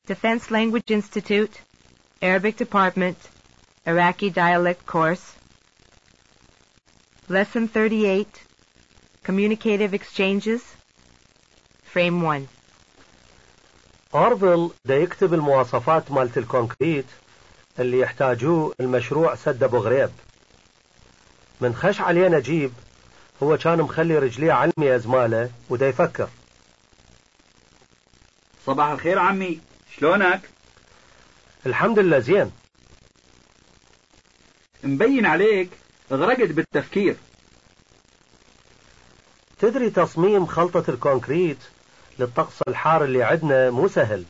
Defense Language Institute, Arabic Department, Iraqi Dialect Course. Lesson 38, Communicative Exchanges, Frame 1. أورفيل دا يكتب المواصفات مالت الكونكريت اللي يحتاجوه المشروع سد أبو غريب. من خش عليه نجيب هو كان مخلي رجليه على الميز ماله ودا يفكر. صباح الخير عمي، شلونك؟ الحمد لله زين. مبين عليك غرقت بالتفكير. تدري تصميم خلطة الكونكريت للطقس الحار اللي عندنا مو سهل.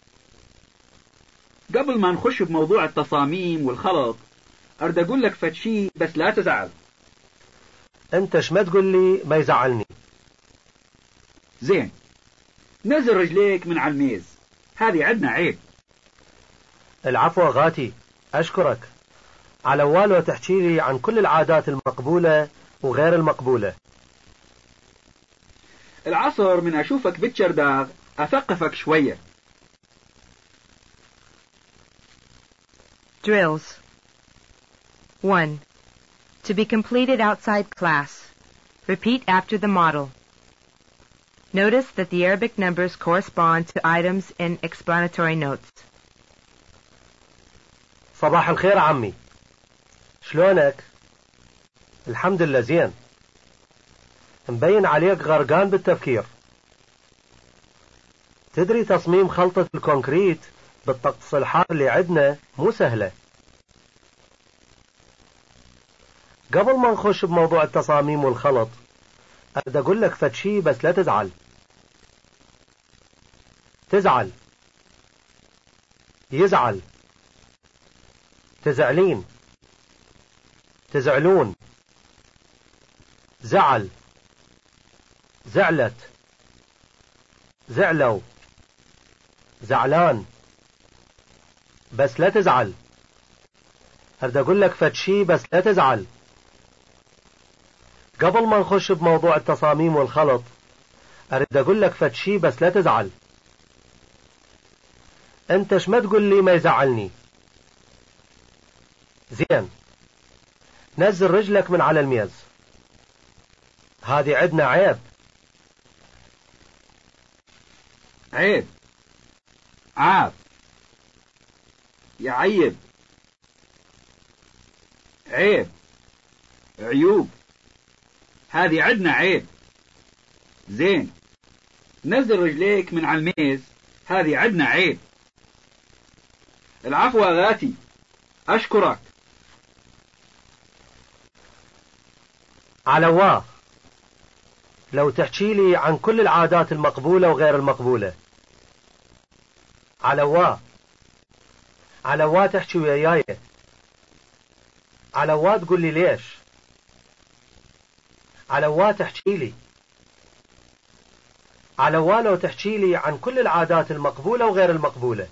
قبل ما نخش بموضوع التصاميم والخلط أرد أقول لك فد شي بس لا تزعل. انت شما تقول لي ما يزعلني. زين، نزل رجليك من على الميز، هذه عندنا عيب. العفو غاتي، أشكرك. على والو تحكي لي عن كل العادات المقبولة وغير المقبولة. العصر من أشوفك بالشرداغ أثقفك شوية. Drills. 1. To be completed outside class. Repeat after the model. Notice that the Arabic numbers correspond to items in explanatory notes. صباح الخير عمي، شلونك؟ الحمد لله زين. مبين عليك غرقان بالتفكير. تدري تصميم خلطة الكونكريت بالطقس الحار اللي عندنا مو سهلة. قبل ما نخش بموضوع التصاميم والخلط أريد أقول لك فد شي بس لا تزعل. تزعل، يزعل، تزعلين، تزعلون، زعل، زعلت، زعلوا، زعلان. بس لا تزعل. أريد أقول لك فد شي بس لا تزعل. قبل ما نخش بموضوع التصاميم والخلط أريد أقول لك فد شي بس لا تزعل. أنت شما تقول لي ما يزعلني. زين، نزل رجلك من على الميز، هذه عندنا عيب. عيب، عاب، يعيب، عيب، عيوب، هذه عندنا عيب. زين، نزل رجليك من على الميز، هذه عندنا عيب. العفو غاتي، أشكرك. على واه، لو تحكي لي عن كل العادات المقبولة وغير المقبولة. على واه، على واه تحكي وياي. على واه تقول لي ليش. على واه تحكي لي. على واه لو تحكي لي عن كل العادات المقبولة وغير المقبولة.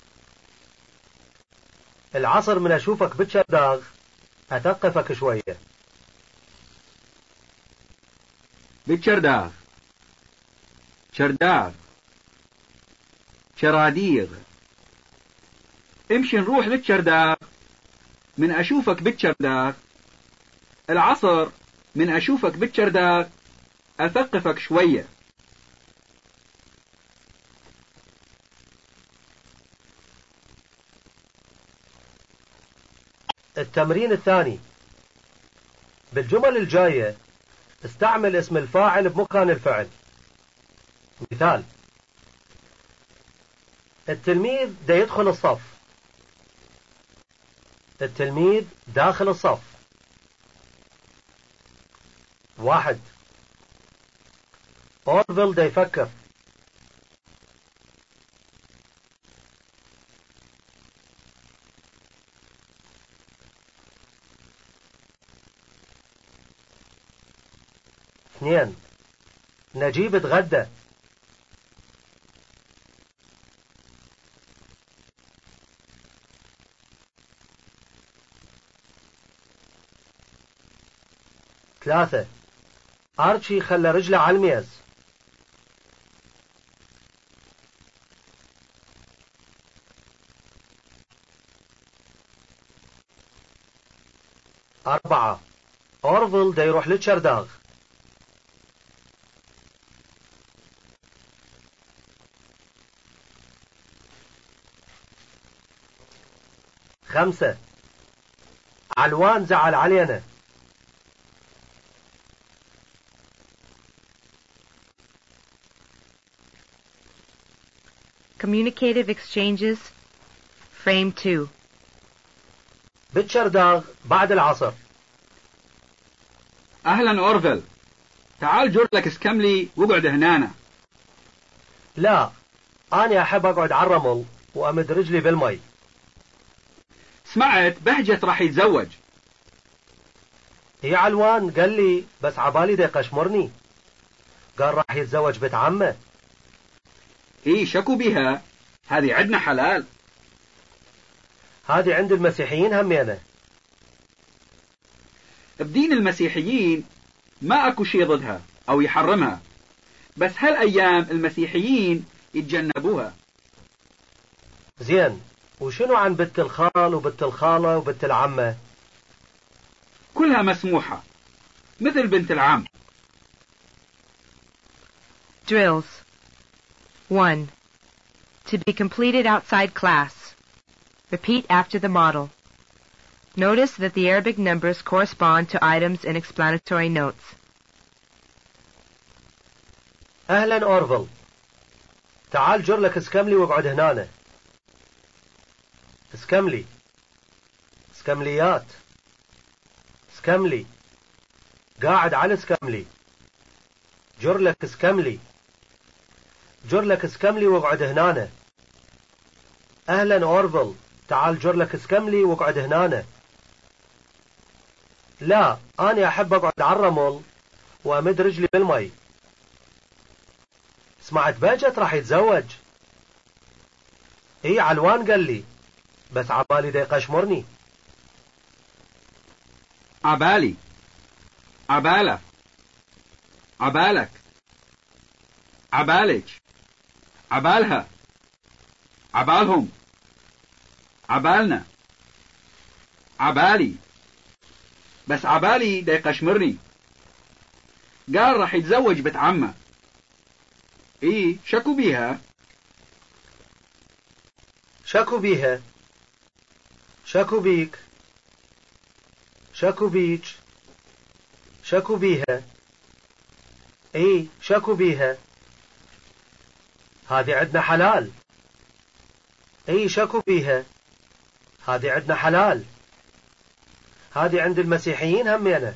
العصر من أشوفك بالشرداغ أثقفك شوية. بالشرداغ، شرداغ، شراديغ. امشي نروح للشرداغ. من أشوفك بالشرداغ. العصر من أشوفك بالشرداغ أثقفك شوية. التمرين الثاني. بالجمل الجاية استعمل اسم الفاعل بمكان الفعل. مثال: التلميذ دا يدخل الصف. التلميذ داخل الصف. 1. أورفيل دا يفكر. 2. نجيب اتغدى. 3. أرشي خلى رجله على الميز. 4 أورفل دا يروح للشرداغ. 5 علوان زعل علينا. 'Communicative exchanges, frame 2. بالشرداغ بعد العصر. أهلا أورفل، تعال جر لك اسكملي واقعد هنانا. لا، أنا أحب أقعد على الرمل وأمد رجلي بالمي. سمعت بهجت راح يتزوج. هي علوان قال لي بس عبالي دا يقشمرني، قال راح يتزوج بنت عمه. إيه شكو بها، هذه عندنا حلال. هذه عند المسيحيين همينة. بدين المسيحيين ما أكو شيء ضدها أو يحرمها، بس هالأيام المسيحيين يتجنبوها. زين، وشنو عن بنت الخال وبنت الخالة وبنت العمة؟ كلها مسموحة مثل بنت العم. Drills. 1. To be completed outside class. Repeat after the model. Notice that the Arabic numbers correspond to items in explanatory notes. أهلا أورفل، تعال جر لك اسكملي واقعد هنانا. اسكملي، اسكمليات، اسكملي، قاعد على اسكملي. جر لك اسكملي، جر لك اسكملي واقعد هنانا. أهلا أورفل، تعال جر لك اسكملي واقعد هنانا. لا، أنا أحب أقعد على الرمل وأمد رجلي بالمي. سمعت بهجت راح يتزوج. هي علوان قال لي بس عبالي دا يقشمرني. عبالي، عبالة، عبالك، عبالك، عبالها، عبالهم، عبالنا، عبالي، بس عبالي دا يقشمرني. قال راح يتزوج بنت عمه. ايه شكو بيها. شكو بيها، شكو بيك، شكو بيك، شكو بيها. ايه شكو بيها. هذه عندنا حلال. ايه شكو بيها، هذه عندنا حلال. هذه عند المسيحيين همينة.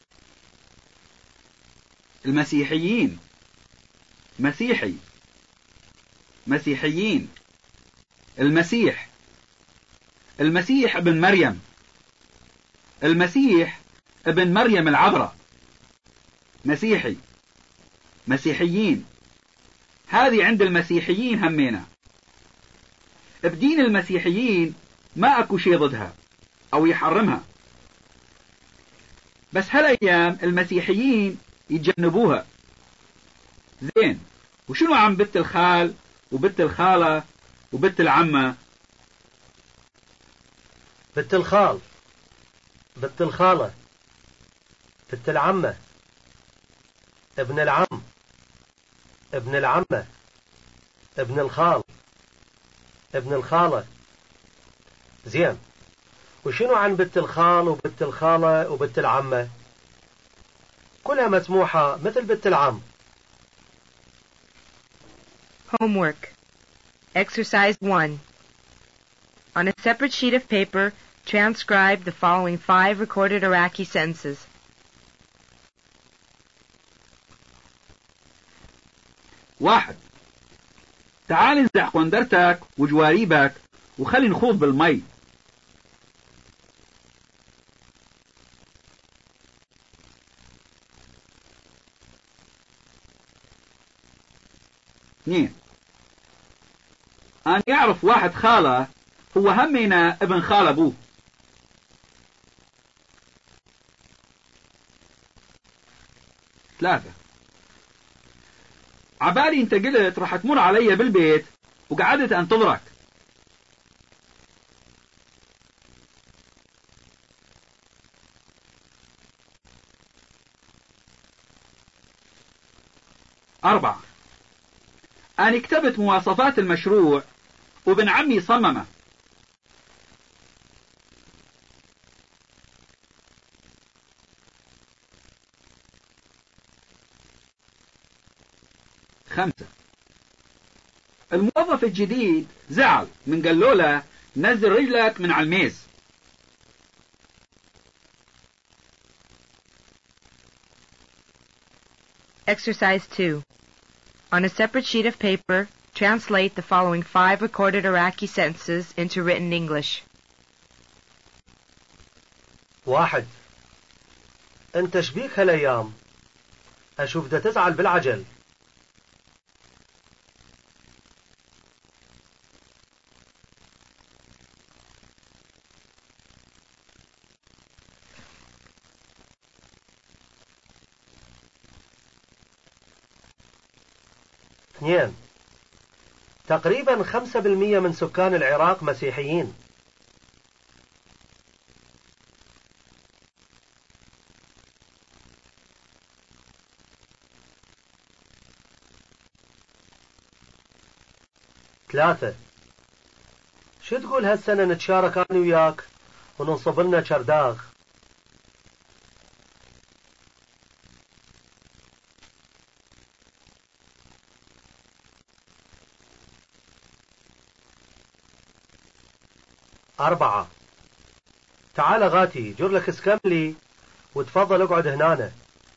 المسيحيين، مسيحي، مسيحيين، المسيح، المسيح ابن مريم، المسيح ابن مريم العذراء. مسيحي، مسيحيين، هذه عند المسيحيين همينا. بدين المسيحيين ما اكو شيء ضدها او يحرمها، بس هالايام المسيحيين يتجنبوها. زين، وشنو عن بنت الخال وبنت الخالة وبنت العمة؟ بنت الخال، بنت الخالة، بنت العمة، ابن العم، ابن العمة، ابن الخال، ابن الخالة. زين، وشنو عن بنت الخال وبنت الخالة وبنت العمة؟ كلها مسموحة مثل بنت العم. Homework. Exercise 1. On a separate sheet of paper, transcribe the following 5 recorded Iraqi sentences. 1. تعال انزع قندرتك وجواريبك وخلي نخوض بالمي. 2. أن يعرف واحد خاله هو همنا ابن خال أبوه. 3. عبالي انت قلت راح تمر علي بالبيت وقعدت انتظرك. 4. أنا كتبت مواصفات المشروع وابن عمي صممه. 5. الموظف الجديد زعل من قالوا له نزل رجلك من على الميز. Exercise 2. On a separate sheet of paper, translate the following 5 recorded Iraqi sentences into written English. 1. انت شبيك هالايام؟ اشوف دا تزعل بالعجل. 2. تقريبا 5% من سكان العراق مسيحيين. 3. شو تقول هالسنة نتشارك أنا وياك وننصب لنا شرداغ؟ 4. تعال غاتي جر لك اسكملي وتفضل اقعد هنا.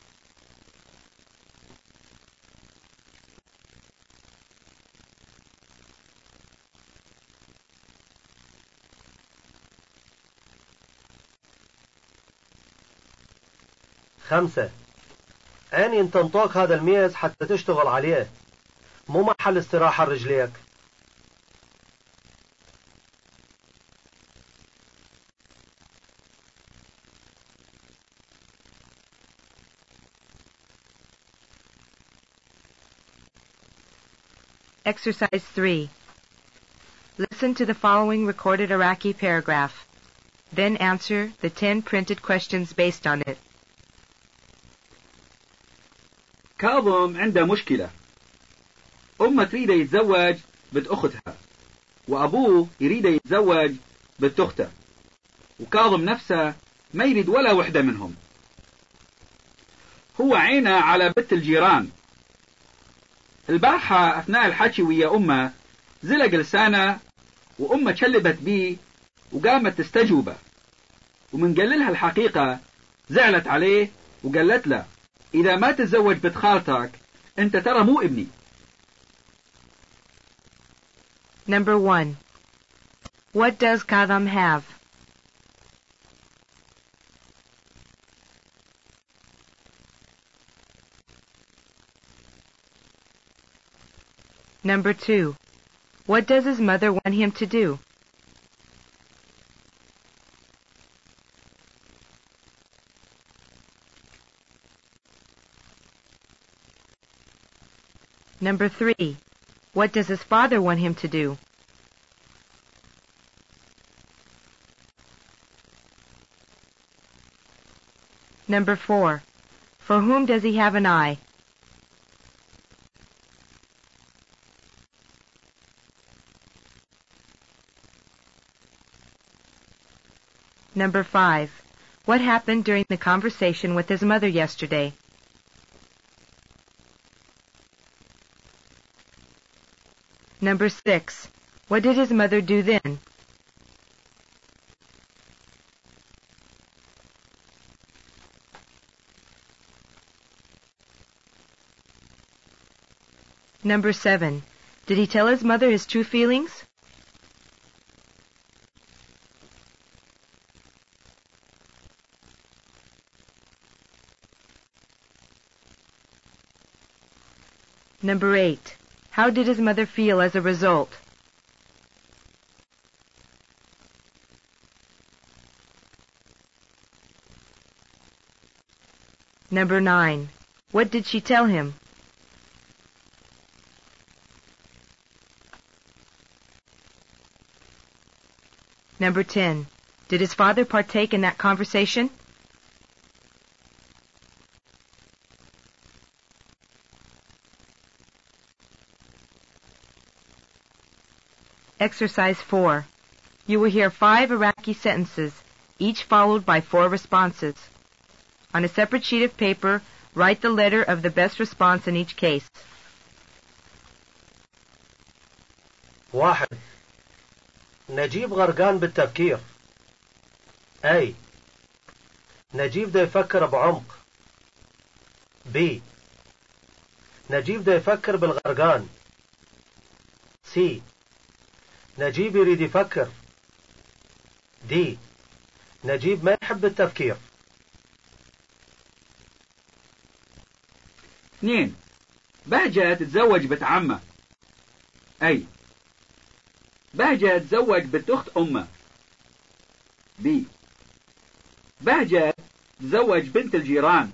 5. عيني انت انطوك هذا الميز حتى تشتغل عليه، مو محل استراحة رجليك. 'Exercise 3. Listen to the following recorded Iraqi paragraph. Then answer the 10 printed questions based on it. كاظم عنده مشكلة. أمه تريد يتزوج بنت أختها، وأبوه يريد يتزوج بنت أخته، وكاظم نفسه ما يريد ولا وحدة منهم. هو عينه على بنت الجيران. البارحة أثناء الحكي ويا أمه زلق لسانه، وأمه تشلبت بيه وقامت تستجوبه، ومن قال لها الحقيقة زعلت عليه وقالت له إذا ما تتزوج بنت خالتك أنت ترى مو ابني. Number 1. What does Kadam have? Number 2. What does his mother want him to do? Number 3. What does his father want him to do? Number 4. For whom does he have an eye? Number 5. What happened during the conversation with his mother yesterday? Number 6. What did his mother do then? Number 7. Did he tell his mother his true feelings? Number 8. How did his mother feel as a result? Number 9. What did she tell him? Number 10. Did his father partake in that conversation? Exercise 4. You will hear 5 Iraqi sentences, each followed by 4 responses. On a separate sheet of paper, write the letter of the best response in each case. 1. نجيب غرقان بالتفكير. A. نجيب ده يفكر بعمق. B. نجيب ده يفكر بالغرقان. C. نجيب يريد يفكر. D. نجيب ما يحب التفكير. 2. بهجة تتزوج بنت عمه. أي. بهجة تتزوج بنت أخت أمه. B. بهجة تتزوج بنت الجيران.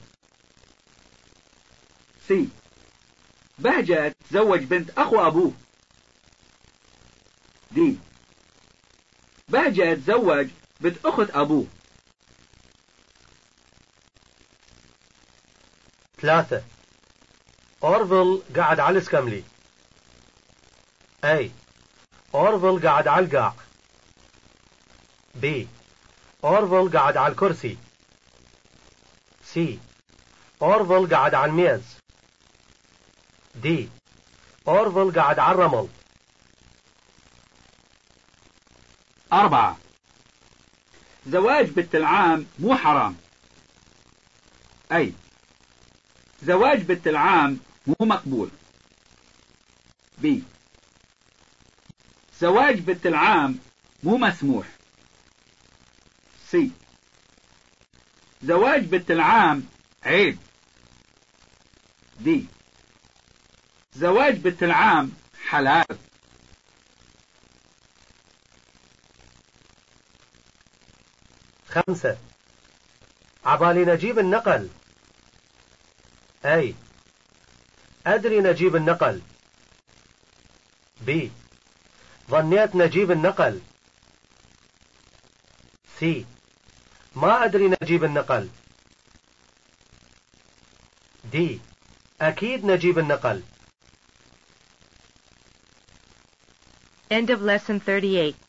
C. بهجة تتزوج بنت أخو أبوه. D. بهجة تتزوج بنت أخت أبوه. 3. أورفل قاعد على السكملي. A. أورفل قاعد على القاع. B. أورفل قاعد على الكرسي. C. أورفل قاعد على الميز. D. أورفل قاعد على الرمل. 4. زواج بنت العام مو حرام. أي. زواج بنت العام مو مقبول. B. زواج بنت العام مو مسموح. C. زواج بنت العام عيب. D. زواج بنت العام حلال. 5. عبالي نجيب النقل. A. أدري نجيب النقل. B. ظنيت نجيب النقل. C. ما أدري نجيب النقل. D. أكيد نجيب النقل. End of Lesson 38.